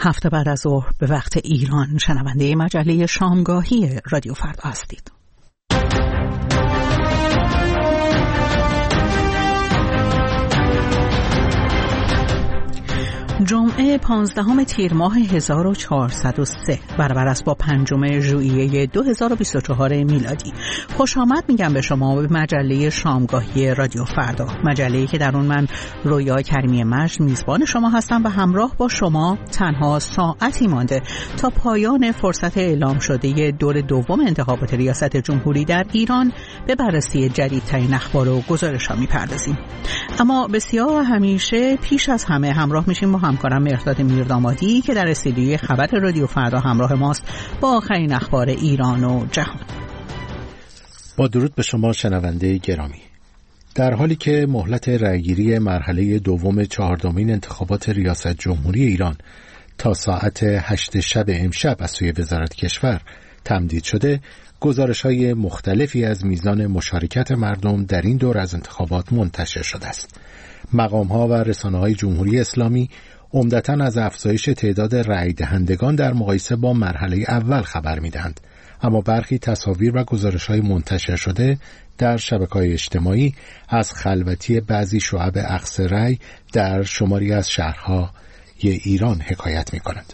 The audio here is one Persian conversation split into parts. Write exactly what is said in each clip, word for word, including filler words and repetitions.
هفته بعد از ظهر به وقت ایران شنونده مجله شامگاهی رادیو فردا هستید. جمعه پانزدهم تیر ماه هزار و چهارصد و سه برابر است با پنجم ژوئیه دو هزار و بیست و چهار میلادی. خوش آمد میگم به شما به مجله شامگاهی رادیو فردا، مجله‌ای که در اون من رویا کریمی مجد میزبان شما هستم و همراه با شما تنها ساعتی مانده تا پایان فرصت اعلام شده دور دوم انتخابات ریاست جمهوری در ایران به بررسی جدیدترین اخبار و گزارش‌ها میپردازیم. اما بسیار همیشه پیش از همه همراه میشیم با همکارم مهرداد میردامادی که در استودیوی خبر رادیو فردا همراه ماست با آخرین اخبار ایران و جهان. با درود به شما شنونده گرامی. در حالی که مهلت رأیگیری مرحله دوم چهاردهمین انتخابات ریاست جمهوری ایران تا ساعت هشت شب امشب از سوی وزارت کشور تمدید شده، گزارش‌های مختلفی از میزان مشارکت مردم در این دور از انتخابات منتشر شده است. مقام‌ها و رسانه‌های جمهوری اسلامی عمدتاً از افزایش تعداد رأی دهندگان در مقایسه با مرحله اول خبر می‌دهند، اما برخی تصاویر و گزارش‌های منتشر شده در شبکه‌های اجتماعی از خلوتی بعضی شعب اخذ رأی در شماری از شهرهای ایران حکایت می‌کنند.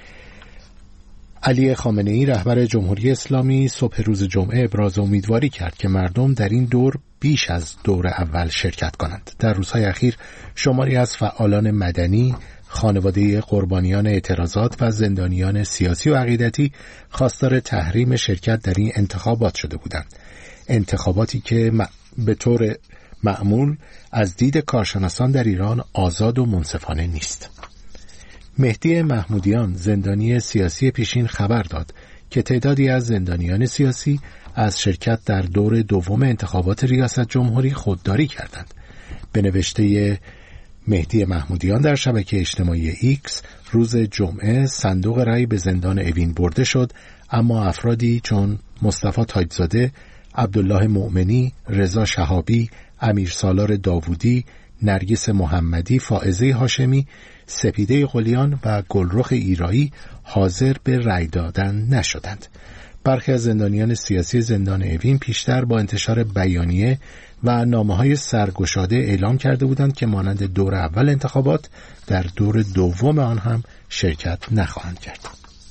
علی خامنه‌ای رهبر جمهوری اسلامی صبح روز جمعه ابراز امیدواری کرد که مردم در این دور بیش از دور اول شرکت کنند. در روزهای اخیر شماری از فعالان مدنی، خانواده قربانیان اعتراضات و زندانیان سیاسی و عقیدتی خواستار تحریم شرکت در این انتخابات شده بودند. انتخاباتی که به طور معمول از دید کارشناسان در ایران آزاد و منصفانه نیست. مهدی محمودیان زندانی سیاسی پیشین خبر داد که تعدادی از زندانیان سیاسی از شرکت در دور دوم انتخابات ریاست جمهوری خودداری کردند. به نوشته مهدی محمودیان در شبکه اجتماعی ایکس، روز جمعه صندوق رأی به زندان اوین برده شد، اما افرادی چون مصطفی تاجزاده، عبدالله مؤمنی، رضا شهابی، امیر سالار داوودی، نرگس محمدی، فائزه هاشمی، سپیده قلیان و گلرخ ایرایی حاضر به رأی دادن نشدند. برخی از زندانیان سیاسی زندان اوین پیشتر با انتشار بیانیه و نامه‌های سرگشاده اعلام کرده بودند که مانند دور اول انتخابات در دور دوم آن هم شرکت نخواهند کرد.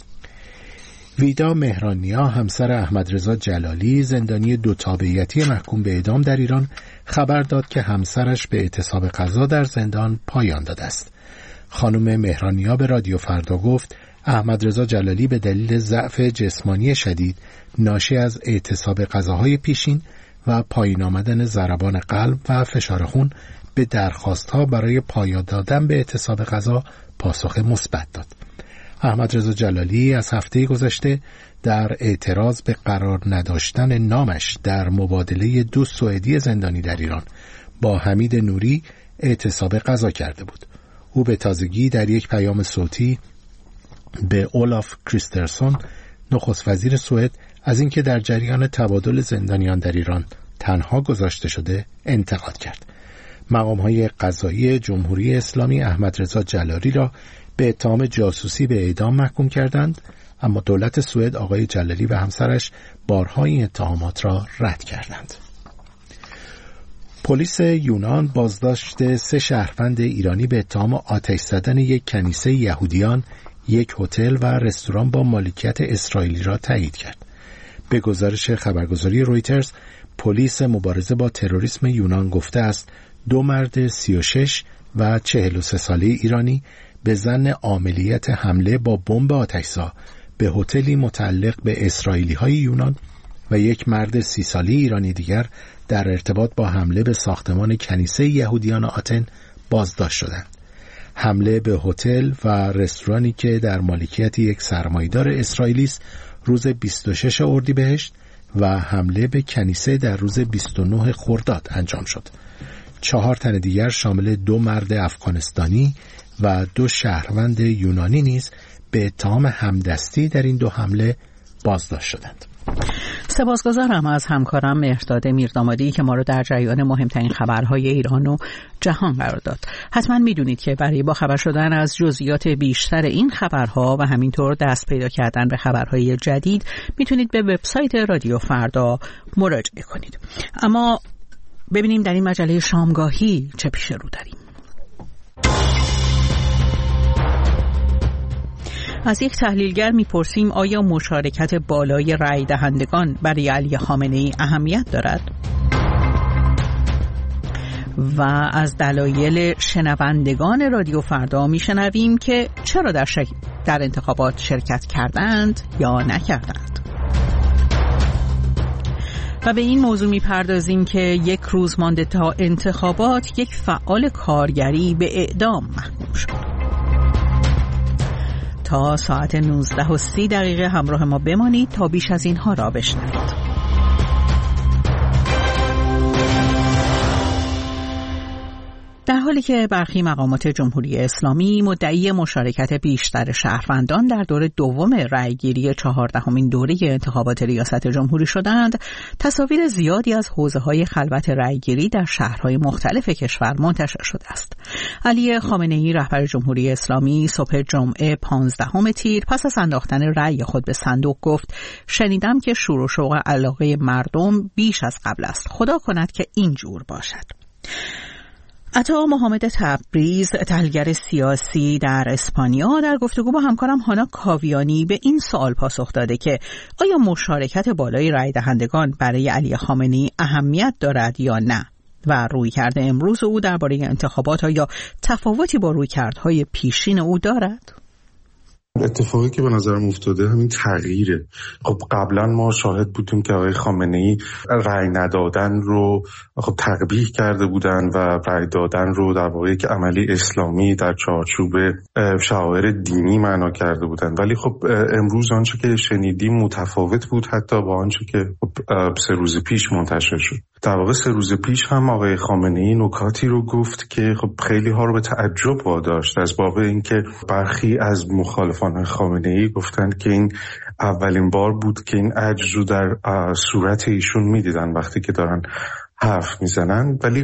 ویدا مهرانیا همسر احمد رضا جلالی زندانی دو تابعیتی محکوم به اعدام در ایران خبر داد که همسرش به اعتصاب قضا در زندان پایان داده است. خانم مهرانیا به رادیو فردا گفت احمد رضا جلالی به دلیل ضعف جسمانی شدید ناشی از اعتصاب غذاهای پیشین و پایین آمدن ضربان قلب و فشار خون به درخواست‌ها برای پایان دادن به اعتصاب غذا پاسخ مثبت داد. احمد رضا جلالی از هفته گذشته در اعتراض به قرار نداشتن نامش در مبادله دو سوئدی زندانی در ایران با حمید نوری اعتصاب غذا کرده بود. او به تازگی در یک پیام صوتی به اولاف کریسترسون نخست وزیر سوئد از اینکه در جریان تبادل زندانیان در ایران تنها گذاشته شده انتقاد کرد. مقام‌های قضایی جمهوری اسلامی احمد رضا جلالی را به اتهام جاسوسی به اعدام محکوم کردند، اما دولت سوئد آقای جلالی و همسرش بارها این اتهامات را رد کردند. پلیس یونان بازداشت سه شهروند ایرانی به اتهام آتش زدن یک کنیسه یهودیان، یک هتل و رستوران با مالکیت اسرائیلی را تایید کرد. به گزارش خبرگزاری رویترز، پلیس مبارزه با تروریسم یونان گفته است دو مرد سی و شش و چهل و سه ساله ایرانی به ظن عاملیت حمله با بمب آتش‌زا به هتلی متعلق به اسرائیلی‌های یونان و یک مرد سی ساله ایرانی دیگر در ارتباط با حمله به ساختمان کنیسه یهودیان آتن بازداشت شدند. حمله به هتل و رستورانی که در مالکیت یک سرمایه‌دار اسرائیلی است روز بیست و شش اردیبهشت و حمله به کنیسه در روز بیست و نه خرداد انجام شد. چهار تن دیگر شامل دو مرد افغانستانی و دو شهروند یونانی نیز به اتهام همدستی در این دو حمله بازداشت شدند. سپاسگزارم از همکارم مهرداد میردامادی که ما رو در جریان مهمترین خبرهای ایران و جهان قرار داد. حتما میدونید که برای با خبر شدن از جزئیات بیشتر این خبرها و همینطور دست پیدا کردن به خبرهای جدید میتونید به وبسایت رادیو فردا مراجعه کنید. اما ببینیم در این مجله شامگاهی چه پیش رو داریم. از یک تحلیلگر میپرسیم آیا مشارکت بالای رای دهندگان برای علی خامنه‌ای اهمیت دارد؟ و از دلایل شنوندگان رادیو فردا میشنویم که چرا در, شک... در انتخابات شرکت کردند یا نکردند. و به این موضوع میپردازیم که یک روز مانده تا انتخابات یک فعال کارگری به اعدام محکوم شد. تا ساعت نوزده و سی دقیقه همراه ما بمانید تا بیش از اینها را بشنوید. در حالی که برخی مقامات جمهوری اسلامی مدعی مشارکت بیشتر شهروندان در دور دوم رأیگیری چهاردهمین دوره انتخابات ریاست جمهوری شدند، تصاویر زیادی از حوزه‌های خلوت رأیگیری در شهرهای مختلف کشور منتشر شده است. علی خامنه‌ای رهبر جمهوری اسلامی صبح جمعه پانزدهم تیر پس از انداختن رأی خود به صندوق گفت: شنیدم که شور و شوق علاقه مردم بیش از قبل است. خدا کند که اینجور باشد. عطا محمد تبریز، تحلیلگر سیاسی در اسپانیا، در گفتگو با همکارم هانا کاویانی به این سوال پاسخ داده که آیا مشارکت بالای رای دهندگان برای علی خامنه‌ای اهمیت دارد یا نه و رویکرد امروز او درباره انتخابات آیا تفاوتی با رویکردهای پیشین او دارد؟ اتفاقی که به نظرم افتاده همین تغییره. خب قبلا ما شاهد بودیم که آقای خامنه‌ای رأی ندادن رو خب تقبیح کرده بودن و رأی دادن رو در واقع یک عملی اسلامی در چارچوب شعائر دینی معنا کرده بودن، ولی خب امروز آنچه که شنیدیم متفاوت بود حتی با آنچه که خب سه روز پیش منتشر شد. در واقع سه روز پیش هم آقای خامنه‌ای نکاتی رو گفت که خب خیلی ها رو به تعجب واداشت، از باب اینکه برخی از مخالفان خامنه‌ای گفتند که این اولین بار بود که این عجز رو در صورت ایشون می‌دیدن وقتی که دارن حرف میزنن، ولی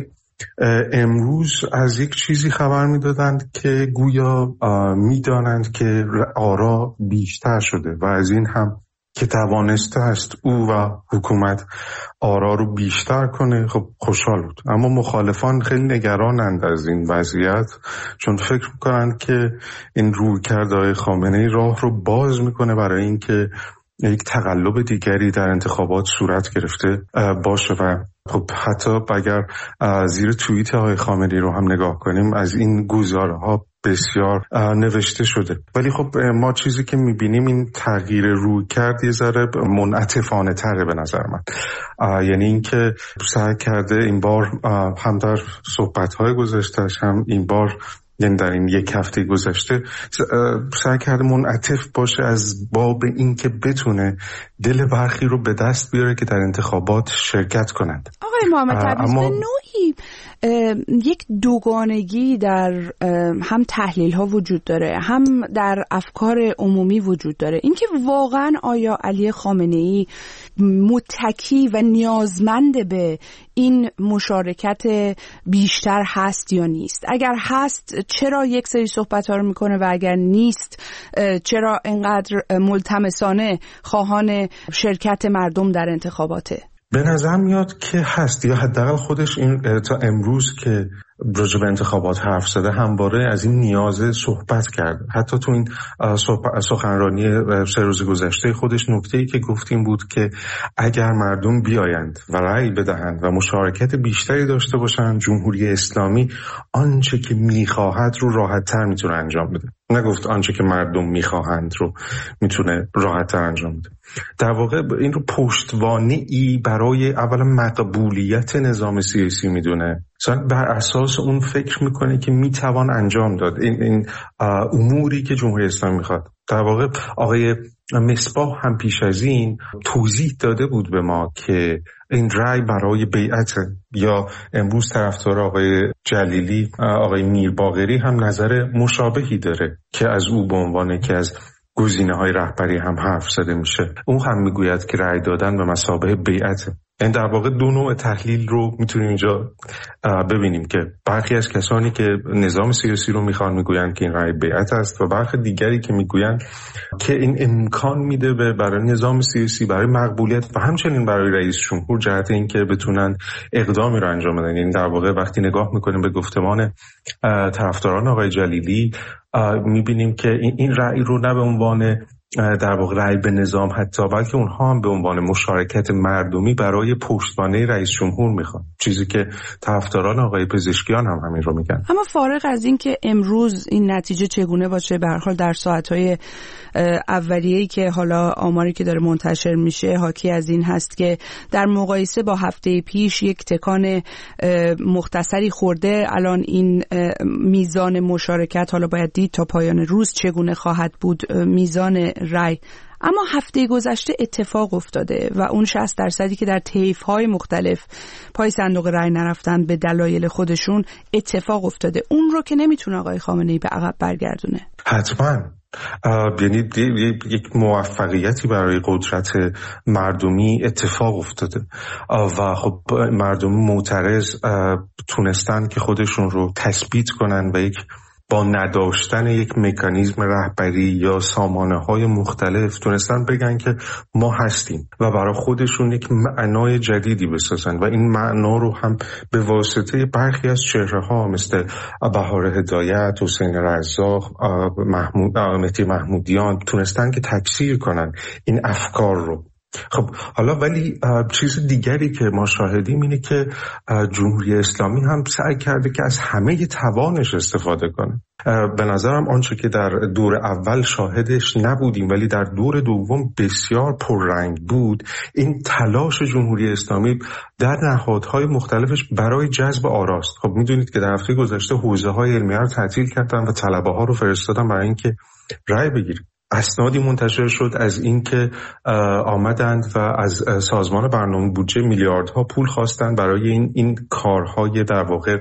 امروز از یک چیزی خبر میدادند که گویا میدانند که آرا بیشتر شده و از این هم که توانسته است او و حکومت آرا رو بیشتر کنه. خب خوشحال بود، اما مخالفان خیلی نگرانند از این وضعیت، چون فکر میکنند که این رویکردهای خامنه‌ای راه رو باز میکنه برای اینکه یک تقلب دیگری در انتخابات صورت گرفته باشه. و خب حتی اگر زیر توییت آقای خامنه‌ای رو هم نگاه کنیم از این گزارها بسیار نوشته شده، ولی خب ما چیزی که میبینیم این تغییر روی کرد یه ذره منعطفانه تره به نظر من. یعنی اینکه سعی کرده این بار هم در صحبت‌های گذشته‌اش هم این بار یعنی در این یک هفته گذشته سعی کرده منعطف باشه از باب این که بتونه دل برخی رو به دست بیاره که در انتخابات شرکت کنند. آقای محمد تبریز، اما... به نوعی یک دوگانگی در هم تحلیل ها وجود داره، هم در افکار عمومی وجود داره. اینکه واقعا آیا علی خامنه‌ای متکی و نیازمند به این مشارکت بیشتر هست یا نیست؟ اگر هست چرا یک سری صحبت ها رو میکنه و اگر نیست چرا اینقدر ملتمسانه خواهان شرکت مردم در انتخاباته؟ به نظر میاد که هست، یا حداقل خودش این تا امروز که راجع به انتخابات حرف زده همواره از این نیاز صحبت کرده. حتی تو این سخنرانی سه روز گذشته خودش نکته‌ای که گفتیم بود که اگر مردم بیایند و رأی بدهند و مشارکت بیشتری داشته باشند، جمهوری اسلامی آنچه که میخواهد رو راحت‌تر میتونه انجام بده. نگفت آنچه که مردم میخواهند رو میتونه راحت‌تر انجام بده. در واقع این رو پشتوانه‌ای برای اولا مقبولیت نظام سیاسی میدونه، بر اساس اون فکر میکنه که میتوان انجام داد این, این اموری که جمهوری اسلامی میخواد. در واقع آقای مصباح هم پیش از این توضیح داده بود به ما که این رأی برای بیعت، یا امروز طرفدار آقای جلیلی آقای میرباقری هم نظر مشابهی داره که از او به عنوان که از گزینه‌های رهبری هم حرف زده میشه. اون هم میگوید که رأی دادن به مثابه بیعته. این در واقع دو نوع تحلیل رو میتونیم اینجا ببینیم که برخی از کسانی که نظام سیاسی رو میخوان میگویند که این رأی بیعت است و برخی دیگری که میگویند که این امکان میده به برای نظام سیاسی، برای مقبولیت و همچنین برای رئیس جمهور جهت این که بتونن اقدامی رو انجام بدن. یعنی در واقع وقتی نگاه میکنیم به گفتمان طرفداران آقای جلیلی میبینیم که این رأی رو نه به عنوان در واقع رأی به نظام حتی، بلکه اونها هم به عنوان مشارکت مردمی برای پشتوانه رئیس جمهور میخوان، چیزی که طرفداران آقای پزشکیان هم همین رو میگن. اما فارغ از این که امروز این نتیجه چگونه باشه، به هر حال در ساعت‌های اولیه‌ای که حالا آماری که داره منتشر میشه حاکی از این هست که در مقایسه با هفته پیش یک تکان مختصری خورده. الان این میزان مشارکت حالا باید دید تا پایان روز چگونه خواهد بود میزان رای. اما هفته گذشته اتفاق افتاده و اون شصت درصدی که در طیف‌های مختلف پای صندوق رای نرفتن به دلایل خودشون اتفاق افتاده، اون رو که نمیتونه آقای خامنه‌ای به عقب برگردونه. حتما یعنی یک موفقیتی برای قدرت مردمی اتفاق افتاده و خب مردم معترض تونستن که خودشون رو تثبیت کنن و یک با نداشتن یک مکانیزم رهبری یا سامانه‌های مختلف تونستن بگن که ما هستیم و برای خودشون یک معنای جدیدی بسازن و این معنا رو هم به واسطه برخی از چهره‌ها مثل بهار هدایت، حسین رزاق، محمود مهدی محمودیان تونستن که تکثیر کنن این افکار رو. خب حالا ولی چیز دیگری که ما شاهدیم اینه که جمهوری اسلامی هم سعی کرده که از همه توانش استفاده کنه. به نظرم آنچه که در دور اول شاهدش نبودیم ولی در دور دوم بسیار پررنگ بود، این تلاش جمهوری اسلامی در نهادهای مختلفش برای جذب آراست. خب میدونید که در هفته گذشته حوزه‌های علمیه رو تعطیل کردن و طلبه‌ها رو فرستادن برای اینکه رأی بگیرن. اسنادی منتشر شد از این که آمدند و از سازمان برنامه بودجه میلیاردها پول خواستند برای این این کارهای در واقع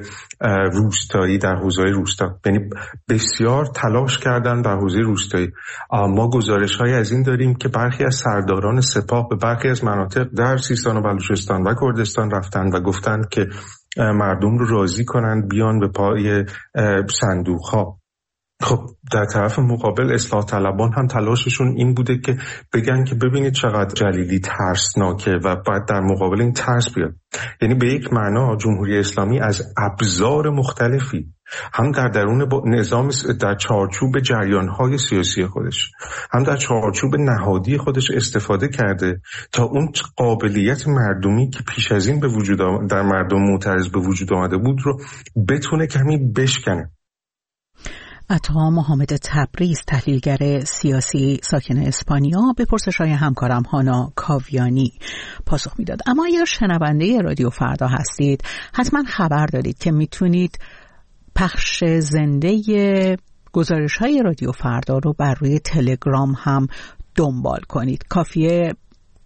روستایی در حوزه روستا. یعنی بسیار تلاش کردند در حوزه روستایی. ما گزارش‌های از این داریم که برخی از سرداران سپاه به برخی از مناطق در سیستان و بلوچستان و کردستان رفتند و گفتند که مردم رو راضی کنند بیان به پای صندوق‌ها. خب در طرف مقابل اصلاح طلبان هم تلاششون این بوده که بگن که ببینید چقدر جلیلی ترسناکه و باید در مقابل این ترس بیاد. یعنی به یک معنا جمهوری اسلامی از ابزار مختلفی هم در درون نظام در چارچوب جریان‌های سیاسی خودش هم در چارچوب نهادی خودش استفاده کرده تا اون قابلیت مردمی که پیش از این به وجود در مردم معترض به وجود آمده بود رو بتونه کمی بشکنه. عطا محمد تبریز، تحلیلگر سیاسی ساکن اسپانیا، به پرسش‌های همکارم هانا کاویانی پاسخ میداد. اما اگر شنونده رادیو فردا هستید حتما خبر دارید که میتونید پخش زنده گزارش‌های رادیو فردا رو بر روی تلگرام هم دنبال کنید. کافیه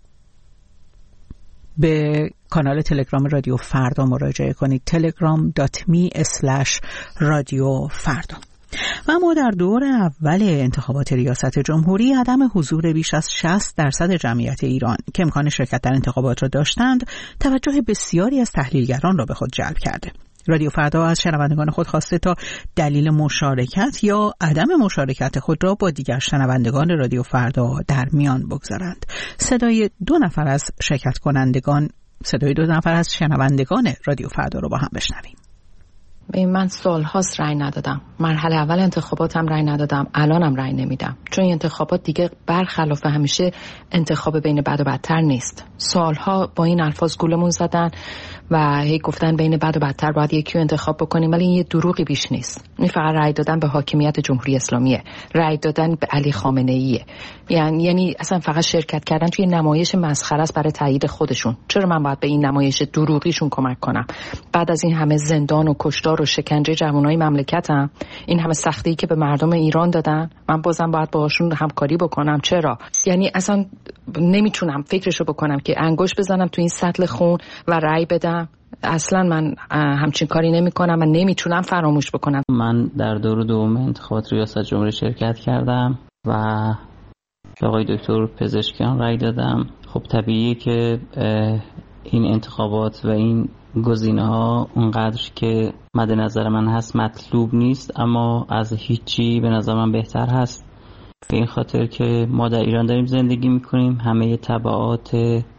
به کانال تلگرام رادیو فردا مراجعه کنید، تلگرام دات می اسلش رادیو فردا. و اما در دور اول انتخابات ریاست جمهوری عدم حضور بیش از شصت درصد جمعیت ایران که امکان شرکت در انتخابات را داشتند توجه بسیاری از تحلیلگران را به خود جلب کرده. رادیو فردا از شنوندگان خود خواسته تا دلیل مشارکت یا عدم مشارکت خود را با دیگر شنوندگان رادیو فردا در میان بگذارند. صدای دو نفر از شرکت کنندگان صدای دو نفر از شنوندگان رادیو فردا رو با هم بشنویم. من سال هاست رای ندادم. مرحله اول انتخاباتم رای ندادم، الانم رای نمیدم. چون این انتخابات دیگه برخلاف همیشه انتخاب بین بد و بدتر نیست. سالها با این الفاظ گولمون زدن و هی گفتن بین بد و بدتر باید یکی رو انتخاب بکنیم، ولی این یه دروغی بیش نیست. این فقط رای دادن به حاکمیت جمهوری اسلامیه، رای دادن به علی خامنه ایه. یعنی یعنی اصلا فقط شرکت کردن توی نمایش مسخره است برای تایید خودشون. چرا من باید به این نمایش دروغیشون کمک کنم؟ بعد از این همه زندان و کشتار و شکنجه جوانای مملکتم، این همه سختی که به مردم ایران دادن، من بازم باید باهاشون همکاری بکنم؟ چرا؟ یعنی اصلا نمیتونم فکرشو بکنم که انگوش بزنم تو این سطل خون و رای بدم. اصلا من همچین کاری نمی کنم و نمیتونم فراموش بکنم. من در دور دوم انتخابات ریاست جمهوری شرکت کردم و به آقای دکتر پزشکیان رای دادم. خب طبیعیه که این انتخابات و این گزینه‌ها اونقدر که مد نظر من هست مطلوب نیست، اما از هیچی به نظر من بهتر هست، به این خاطر که ما در ایران داریم زندگی میکنیم. همه تبعات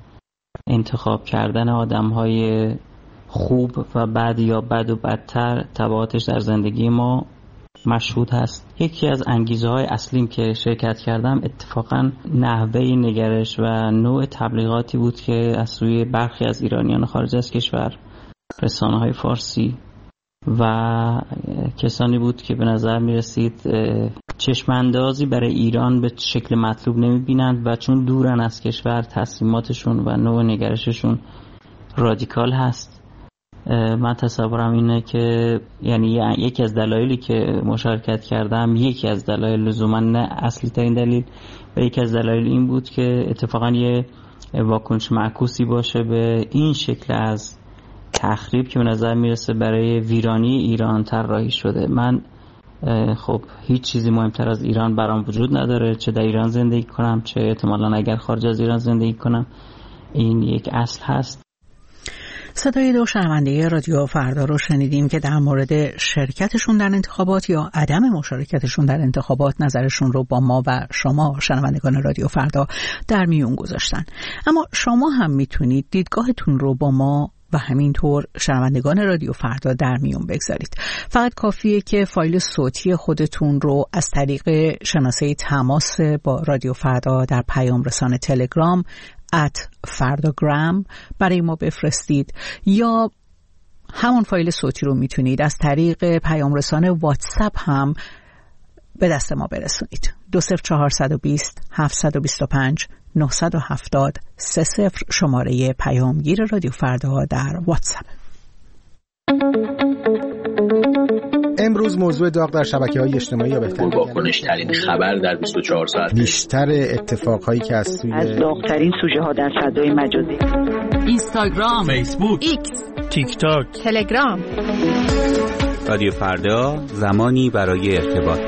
انتخاب کردن آدم‌های خوب و بد یا بد و بدتر تبعاتش در زندگی ما مشهود هست. یکی از انگیزه های اصلیم که شرکت کردم اتفاقا نحوه نگرش و نوع تبلیغاتی بود که از سوی برخی از ایرانیان خارج از کشور، رسانه های فارسی و کسانی بود که به نظر می رسید چشماندازی برای ایران به شکل مطلوب نمی بینند و چون دورن از کشور تصمیماتشون و نوع نگرششون رادیکال هست. من تصورم اینه که یعنی یکی از دلایلی که مشارکت کردم، یکی از دلایل لزوما نه اصلی ترین دلیل، و یکی از دلایل این بود که اتفاقا یه واکنش معکوسی باشه به این شکل از تخریب که به نظر میرسه برای ویرانی ایران طراحی شده. من خب هیچ چیزی مهمتر از ایران برام وجود نداره، چه در ایران زندگی کنم چه احتمالاً اگر خارج از ایران زندگی کنم. این یک اصل هست. صدای دو شنونده رادیو فردا رو شنیدیم که در مورد شرکتشون در انتخابات یا عدم مشارکتشون در انتخابات نظرشون رو با ما و شما شنوندگان رادیو فردا در میون گذاشتن. اما شما هم میتونید دیدگاهتون رو با ما و همینطور شنوندگان رادیو فردا در میون بگذارید. فقط کافیه که فایل صوتی خودتون رو از طریق شناسه تماس با رادیو فردا در پیام رسان تلگرام ات فرداگرام برای ما بفرستید، یا همون فایل صوتی رو میتونید از طریق پیام رسان واتساپ هم به دست ما برسونید. دو صفر چهارصد و بیست هفتصد و بیست و پنج نهصد و هفتاد سه صفر شماره پیامگیر رادیو فردا در واتساپ. امروز موضوع داغ در شبکه‌های اجتماعی یا بهتر واکنش ترین خبر در بیست و چهار ساعت، بیشتر اتفاقهایی که از سوی از داغ‌ترین سوژه ها در فضای مجازی، اینستاگرام، فیسبوک، ایکس، تیک تاک، تلگرام. رادیو فردا، زمانی برای ارتباط.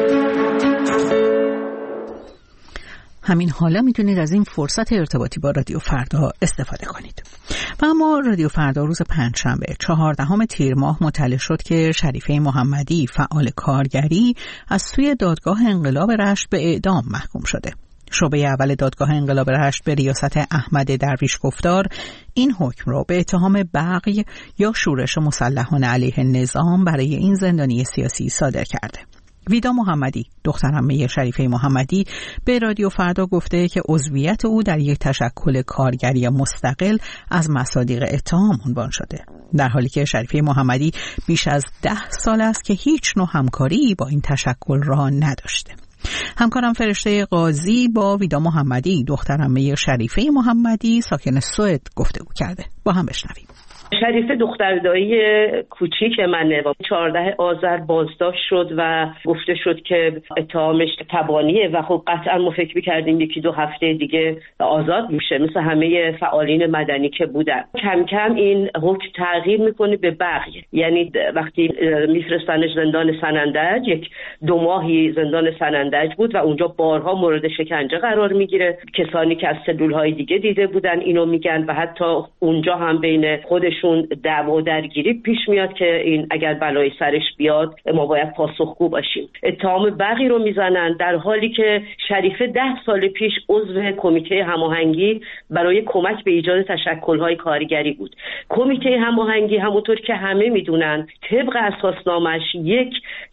همین حالا میتونید از این فرصت ارتباطی با رادیو فردا استفاده کنید. و اما رادیو فردا روز پنجشنبه چهاردهم تیر ماه مطلع شد که شریفه محمدی فعال کارگری از سوی دادگاه انقلاب رشت به اعدام محکوم شده. شعبه اول دادگاه انقلاب رشت به ریاست احمد درویش گفتار این حکم را به اتهام بغی یا شورش مسلحانه علیه نظام برای این زندانی سیاسی صادر کرده. ویدا محمدی، دختر عمه شریفه محمدی، به رادیو فردا گفته که عضویت او در یک تشکل کارگری مستقل از مصادیق اتهام عنوان شده، در حالی که شریفه محمدی بیش از ده سال است که هیچ نوع همکاری با این تشکل را نداشته. همکارم فرشته قاضی با ویدا محمدی، دختر عمه شریفه محمدی ساکن سوئد، گفتگو کرده. با هم بشنویم. شریفه دختردایی کوچیک منه و چهاردهم آذر بازداشت شد و گفته شد که اتهامش تبانیه و خب قطعا ما فکر می‌کردیم یکی دو هفته دیگه آزاد میشه مثل همه فعالین مدنی که بودن. کم کم این حکم تغییر میکنه به بقیه، یعنی وقتی میفرستنش زندان سنندج، یک دو ماهی زندان سنندج بود و اونجا بارها مورد شکنجه قرار میگیره. کسانی که از سلول‌های دیگه دیده بودن اینو میگن و حتی اونجا هم بین خودش دعوا و درگیری پیش میاد که این اگر بلای سرش بیاد ما باید پاسخگو باشیم. اتهام بغی رو میزنن در حالی که شریفه ده سال پیش عضو کمیته هماهنگی برای کمک به ایجاد تشکل‌های کارگری بود. کمیته هماهنگی همونطور که همه میدونن طبق اساسنامه‌اش یک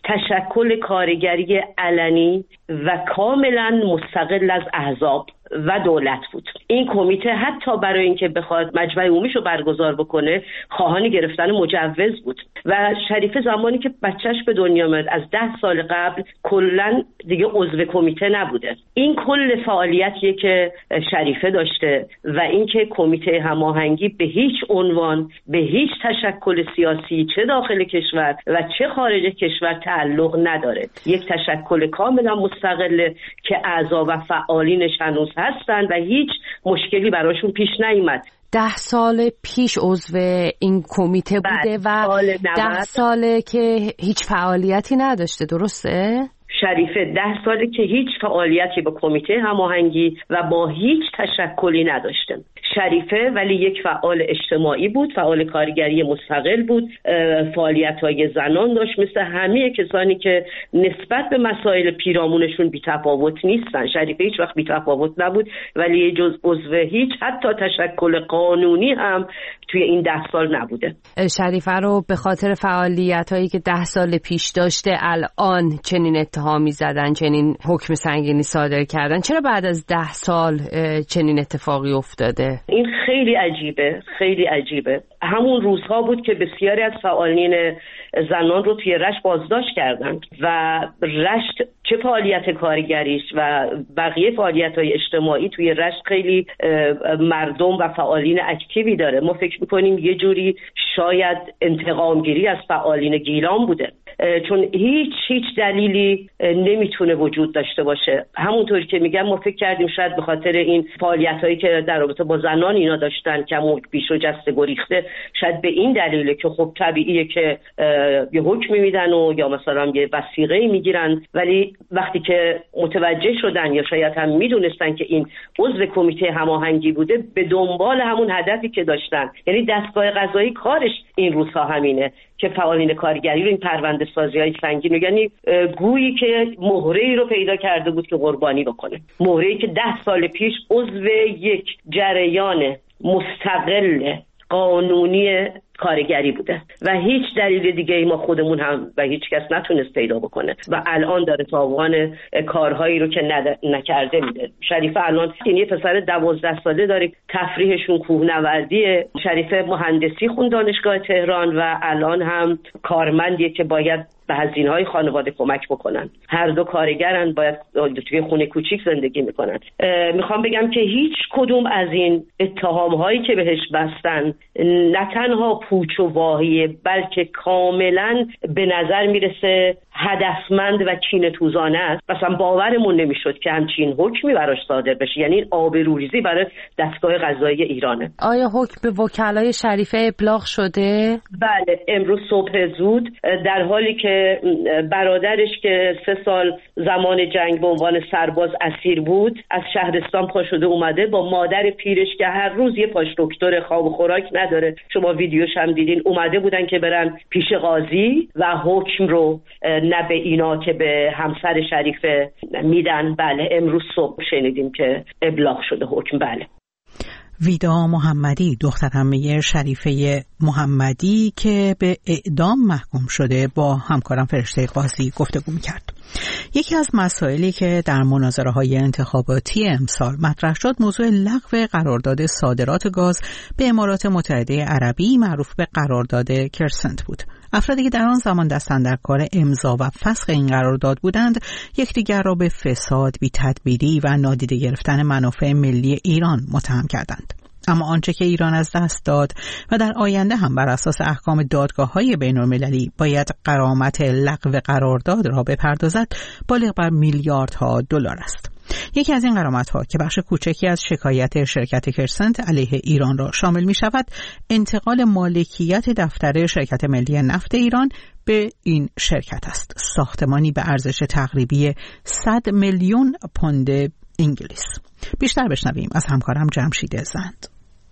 تشکل کارگری علنی و کاملا مستقل از احزاب و دولت بود. این کمیته حتی برای اینکه بخواد مجمع عمومیشو برگزار بکنه خواهان گرفتن مجوز بود و شریفه زمانی که بچهش به دنیا آمد از ده سال قبل کلا دیگه عضو کمیته نبوده. این کل فعالیتیه که شریفه داشته و اینکه کمیته هماهنگی به هیچ عنوان به هیچ تشکل سیاسی چه داخل کشور و چه خارج کشور تعلق نداره. یک تشکل کاملا مستقله که اعضا و فعالینش هنوز هستن و هیچ مشکلی براشون پیش نیامد. ده سال پیش عضو این کمیته بوده و ده ساله که هیچ فعالیتی نداشته، درسته؟ شریفه ده ساله که هیچ فعالیتی با کمیته هماهنگی و با هیچ تشکلی نداشته. شریفه ولی یک فعال اجتماعی بود، فعال کارگری مستقل بود، فعالیت‌های زنان داشت، مثل همه کسانی که نسبت به مسائل پیرامونشون بی‌تفاوت نیستن. شریفه هیچ وقت بی‌تفاوت نبود ولی جز عضو هیچ حتی تشکل قانونی هم توی این ده سال نبوده. شریفه رو به خاطر فعالیت‌هایی که ده سال پیش داشته الان چنین اتهامی زدن، چنین حکم سنگینی صادر کردن. چرا بعد از ده سال چنین اتفاقی افتاده؟ این خیلی عجیبه، خیلی عجیبه. همون روزها بود که بسیاری از فعالین زنان رو توی رشت بازداشت کردن و رشت چه فعالیت کارگریش و بقیه فعالیت‌های اجتماعی توی رشت خیلی مردم و فعالین اکتیوی داره. ما فکر می‌کنیم یه جوری شاید انتقامگیری از فعالین گیلان بوده، چون هیچ هیچ دلیلی نمیتونه وجود داشته باشه. همونطور که میگم ما فکر کردیم شاید به خاطر این فعالیت‌هایی که در رابطه با زنان اینا داشتن که همون پیش و جسته گریخته، شاید به این دلیله که خب طبیعیه که یه حکمی میدن و یا مثلا یه وثیقه‌ای میگیرن، ولی وقتی که متوجه شدن یا شاید هم میدونستن که این عضو کمیته هماهنگی بوده، به دنبال همون هدفی که داشتن، یعنی دستگاه قضایی کارش این روزها همینه که فعالین کارگری رو این پرونده سازی‌های سنگین، یعنی گویی که مهره‌ای رو پیدا کرده بود که قربانی بکنه، مهره‌ای که ده سال پیش عضو یک جریان مستقل قانونی کارگری بوده و هیچ دلیل دیگه ای ما خودمون هم و هیچ کس نتونست پیدا بکنه و الان داره تاوان کارهایی رو که نکرده میده. شریفه الان این یه پسر دوازده ساله داره، تفریحشون کوهنوردیه. شریفه مهندسی خوند دانشگاه تهران و الان هم کارمندیه که باید به هزینه‌های خانواده کمک بکنن. هر دو کارگرن، باید توی خونه کوچیک زندگی میکنن. میخوام بگم که هیچ کدوم از این اتهام‌هایی که بهش بستن نه تنها پوچ و واهیه، بلکه کاملا به نظر میرسه هدفمند و کینه توزانه است. مثلا باورمون نمیشد که همچین حکمی براش صادر بشه، یعنی این آبروریزی برای دستگاه قضایی ایرانه. آیا حکم به وکلای شریفه ابلاغ شده؟ بله، امروز صبح زود، در حالی که برادرش که سه سال زمان جنگ به عنوان سرباز اسیر بود از شهرستان پا شده اومده با مادر پیرش که هر روز یه پاش دکتر، خواب و خوراک نداره، شما ویدیوش هم دیدین، اومده بودن که برن پیش قاضی و حکم رو نه به اینا که به همسر شریفه میدن. بله، امروز صبح شنیدیم که ابلاغ شده حکم. بله. ویدا محمدی، دختر عمه شریفه محمدی که به اعدام محکوم شده، با همکارم فرشته قاضی گفتگو می‌کرد. یکی از مسائلی که در مناظره‌های انتخاباتی امسال مطرح شد موضوع لغو قرارداد صادرات گاز به امارات متحده عربی معروف به قرارداد کرسنت بود. افرادی که در آن زمان دست‌اندرکار امضا و فسخ این قرارداد بودند، یکدیگر را به فساد، بی‌تدبیری و نادیده گرفتن منافع ملی ایران متهم کردند. اما آنچه که ایران از دست داد و در آینده هم بر اساس احکام دادگاه‌های بین‌المللی باید غرامت لغو قرارداد را بپردازد، بالغ بر میلیاردها دلار است. یکی از این غرامت‌ها که بخش کوچکی از شکایت شرکت کرسنت علیه ایران را شامل می‌شود، انتقال مالکیت دفتر شرکت ملی نفت ایران به این شرکت است، ساختمانی به ارزش تقریبی صد میلیون پوند انگلیس. بیشتر بشنویم از همکارم جمشید زند.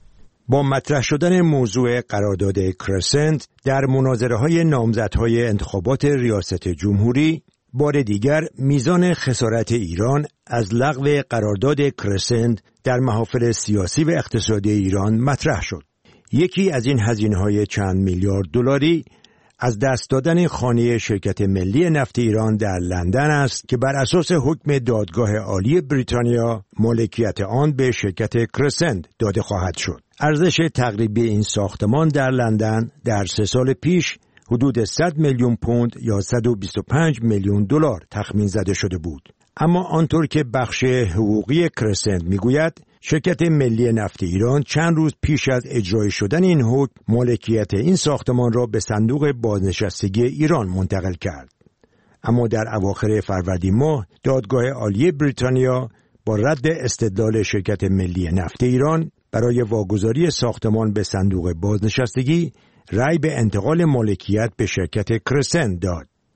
با مطرح شدن موضوع قرارداد کرسنت در مناظره‌های نامزدهای انتخابات ریاست جمهوری، بار دیگر میزان خسارت ایران از لغو قرارداد کرسنت در محافل سیاسی و اقتصادی ایران مطرح شد. یکی از این هزینه‌های چند میلیارد دلاری از دست دادن خانه شرکت ملی نفت ایران در لندن است که بر اساس حکم دادگاه عالی بریتانیا مالکیت آن به شرکت کرسنت داده خواهد شد. ارزش تقریبی این ساختمان در لندن در سه سال پیش حدود صد میلیون پوند یا صد و بیست و پنج میلیون دلار تخمین زده شده بود. اما آنطور که بخش حقوقی کرسنت میگوید، شرکت ملی نفت ایران چند روز پیش از اجرای شدن این حکم مالکیت این ساختمان را به صندوق بازنشستگی ایران منتقل کرد. اما در اواخر فروردین ماه دادگاه عالی بریتانیا با رد استدلال شرکت ملی نفت ایران برای واگذاری ساختمان به صندوق بازنشستگی رأی به انتقال مالکیت به شرکت کرسنت داد.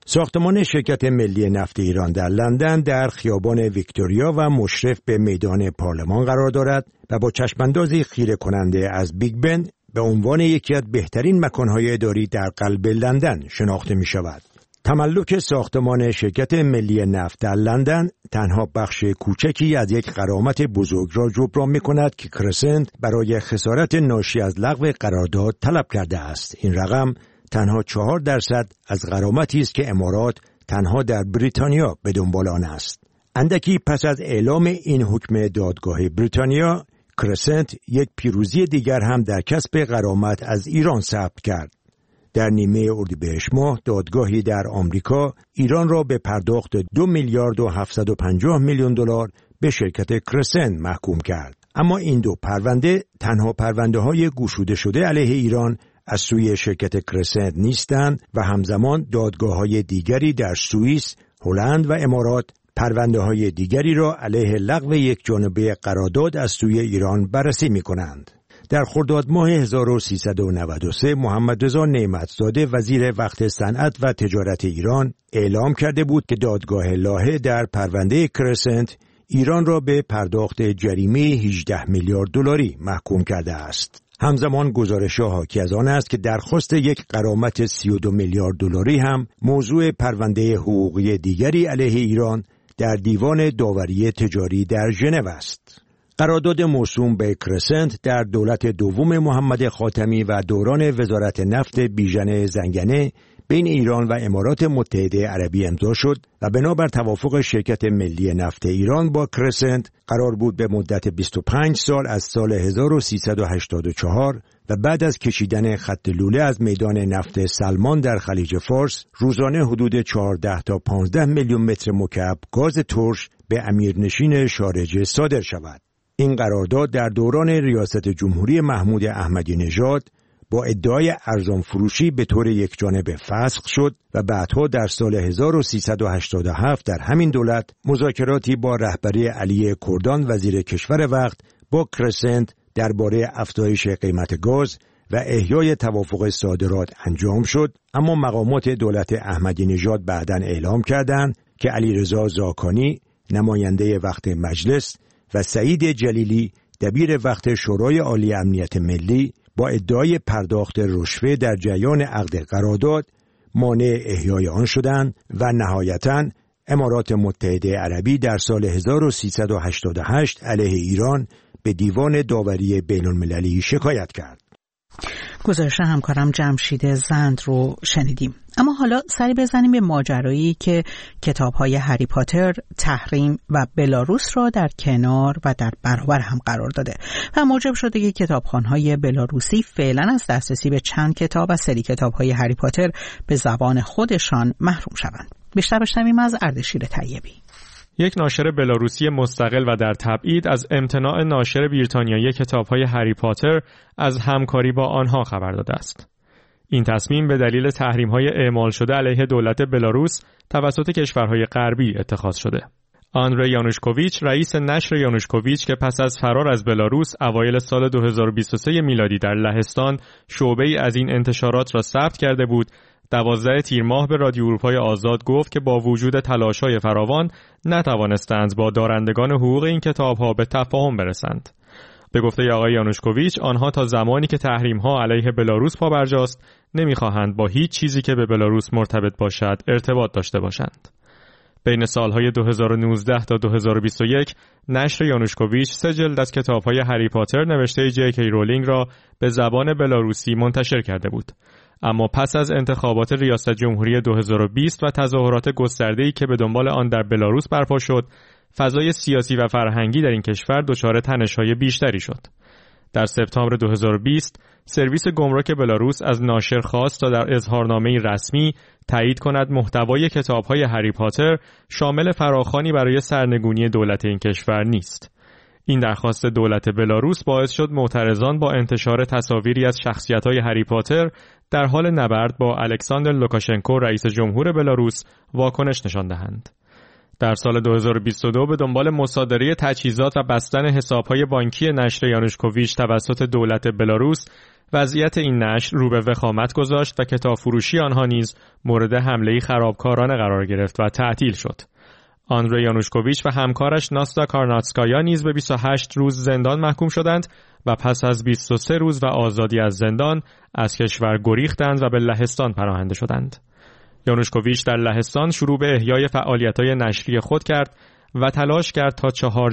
ساختمان شرکت ملی نفت ایران در لندن در خیابان ویکتوریا و مشرف به میدان پارلمان قرار دارد و با چشماندازی خیره کننده از بیگ بن به عنوان یکی از بهترین مکانهای اداری در قلب لندن شناخته می شود. تملک ساختمان شرکت ملی نفت در لندن تنها بخش کوچکی از یک غرامت بزرگ را جبران می کند که کرسنت برای خسارت ناشی از لغو قرارداد طلب کرده است. این رقم تنها چهار درصد از غرامتی است که امارات تنها در بریتانیا به دنبال آن است. اندکی پس از اعلام این حکم دادگاه بریتانیا، کرسنت یک پیروزی دیگر هم در کسب غرامت از ایران ثبت کرد. در نیمه اردیبهشت ماه دادگاهی در آمریکا ایران را به پرداخت دو میلیارد و هفتصد و پنجاه میلیون دلار به شرکت کرسنت محکوم کرد. اما این دو پرونده تنها پرونده های گشوده شده علیه ایران از سوی شرکت کرسنت نیستند و همزمان دادگاه‌های دیگری در سوئیس، هلند و امارات پرونده های دیگری را علیه لغو یک جانبه قرارداد از سوی ایران بررسی می کنند. در خرداد ماه هزار و سیصد و نود و سه محمد رضا نعمتزاده وزیر وقت صنعت و تجارت ایران اعلام کرده بود که دادگاه لاهه در پرونده کرسنت ایران را به پرداخت جریمه هجده میلیارد دلاری محکوم کرده است. همزمان گزارش حاکی از آن است که درخواست یک غرامت سی و دو میلیارد دلاری هم موضوع پرونده حقوقی دیگری علیه ایران در دیوان داوری تجاری در ژنو است. قرارداد موسوم به کرسنت در دولت دوم محمد خاتمی و دوران وزارت نفت بیژن زنگنه بین ایران و امارات متحده عربی امضا شد و بنابر توافق شرکت ملی نفت ایران با کرسنت قرار بود به مدت بیست و پنج سال از سال هزار و سیصد و هشتاد و چهار و بعد از کشیدن خط لوله از میدان نفت سلمان در خلیج فارس روزانه حدود چهارده تا پانزده میلیون متر مکعب گاز ترش به امیرنشین شارجه صادر شود. این قرارداد در دوران ریاست جمهوری محمود احمدی نژاد با ادعای ارزان فروشی به طور یکجانبه فسخ شد و بعدها در سال هزار و سیصد و هشتاد و هفت در همین دولت مذاکراتی با رهبری علی کردان وزیر کشور وقت با کرسنت درباره افزایش قیمت گاز و احیای توافق صادرات انجام شد، اما مقامات دولت احمدی نژاد بعداً اعلام کردند که علیرضا زاکانی نماینده وقت مجلس و سعید جلیلی دبیر وقت شورای عالی امنیت ملی با ادعای پرداخت رشوه در جریان عقد قرارداد مانع احیای آن شدند و نهایتاً امارات متحده عربی در سال هزار و سیصد و هشتاد و هشت علیه ایران به دیوان داوری بین المللی شکایت کرد. گزارش همکارم جمشید زند رو شنیدیم. اما حالا سری بزنیم به ماجرایی که کتاب‌های هری پاتر تحریم و بلاروس را در کنار و در برابر هم قرار داده و موجب شده که کتابخانه‌های بلاروسی فعلا از دسترسی به چند کتاب از سری کتاب‌های هری پاتر به زبان خودشان محروم شوند. بیشتر بشنویم از اردشیر طیبی. یک ناشر بلاروسی مستقل و در تبعید از امتناع ناشر بریتانیایی کتاب‌های هری پاتر از همکاری با آنها خبر داده است. این تصمیم به دلیل تحریم‌های اعمال شده علیه دولت بلاروس توسط کشورهای غربی اتخاذ شده. آندری یانوشکوویچ رئیس نشر یانوشکوویچ که پس از فرار از بلاروس اوایل سال دو هزار و بیست و سه میلادی در لهستان شعبه‌ای از این انتشارات را ثبت کرده بود، دوازده تیر ماه به رادیو اروپای آزاد گفت که با وجود تلاش‌های فراوان نتوانستند با دارندگان حقوق این کتاب‌ها به تفاهم برسند. به گفته آقای یانوشکوویچ آنها تا زمانی که تحریم‌ها علیه بلاروس پابرجاست نمی‌خواهند با هیچ چیزی که به بلاروس مرتبط باشد ارتباط داشته باشند. بین سالهای دو هزار و نوزده تا دو هزار و بیست و یک نشر یانوشکوویچ سه جلد از کتاب‌های هری پاتر نوشته جی کی رولینگ را به زبان بلاروسی منتشر کرده بود. اما پس از انتخابات ریاست جمهوری دو هزار و بیست و تظاهرات گسترده‌ای که به دنبال آن در بلاروس برپا شد، فضای سیاسی و فرهنگی در این کشور دچار تنش‌های بیشتری شد. در سپتامبر دو هزار و بیست سرویس گمرک بلاروس از ناشر خواست تا در اظهارنامه‌ای رسمی تایید کند محتوای کتاب‌های هری پاتر شامل فراخوانی برای سرنگونی دولت این کشور نیست. این درخواست دولت بلاروس باعث شد معترضان با انتشار تصاویری از شخصیت‌های هری پاتر در حال نبرد با الکساندر لوکاشنکو رئیس جمهور بلاروس واکنش نشان دهند. در سال دو هزار و بیست و دو به دنبال مصادره تجهیزات و بستن حساب‌های بانکی نشر یانوشکوویچ توسط دولت بلاروس، وضعیت این نشر رو به وخامت گذاشت و کتاب فروشی آنها نیز مورد حمله خرابکارانه قرار گرفت و تعطیل شد. آندری یانوشکوویچ و همکارش ناستا کارناتسکایا نیز به بیست و هشت روز زندان محکوم شدند و پس از بیست و سه روز و آزادی از زندان از کشور گریختند و به لهستان پناهنده شدند. یانوشکوویچ در لهستان شروع به احیای فعالیت‌های نشری خود کرد و تلاش کرد تا چهار